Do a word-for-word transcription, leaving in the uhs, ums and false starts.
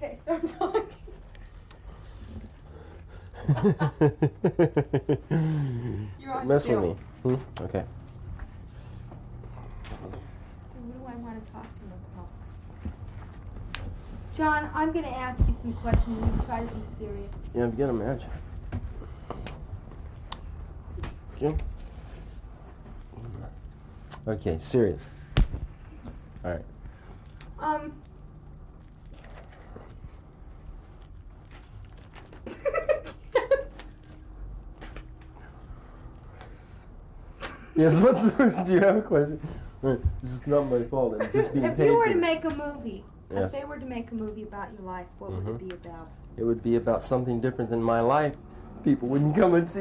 Okay, so I'm talking. You're on Mess still. with me. Hmm? Okay. What do I want to talk to him about? John, I'm going to ask you some questions and you try to be serious. Yeah, get a match. Jim? Okay, serious. Alright. Um. Yes, what's the, do you have a question? This is not my fault. I'm just being If paid you were for to this. make a movie, Yes. if they were to make a movie about your life, what Mhm. would it be about? It would be about something different than my life. People wouldn't come and see